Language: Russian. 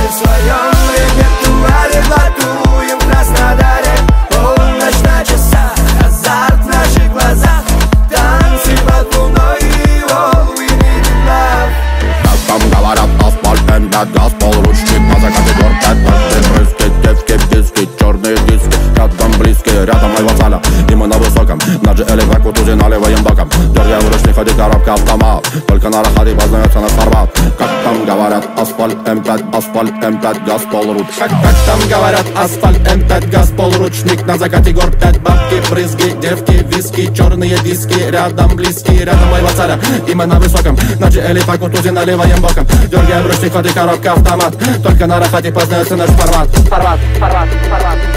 Мы в своем репертуаре блатуем в Краснодаре. Полночь на часах, азарт в наших глазах, танцы под луной и all we need is love. Как там говорят, асфальт, М5, газ, полручник, на закате гор 5, брызги, девки, диски, черные диски, рядом близкие, рядом моего цаля, и мы на высоком, на GL как Кутузин наливаем боком, дергаем ручник, ходи, коробка, автомат, только на рахате познается наш формат. Как там говорят, асфальт, М5, газ, полручник. Как там говорят, асфальт, М5, газ, полручник, на закате гор 5, бабки, брызги, девки, виски, черные диски, рядом близкие, рядом моего цаля, и мы на высоком, на GL как Кутузин наливаем боком, дергаем ручник, ходи, коробка, автомат, только на рахате познается наш формат.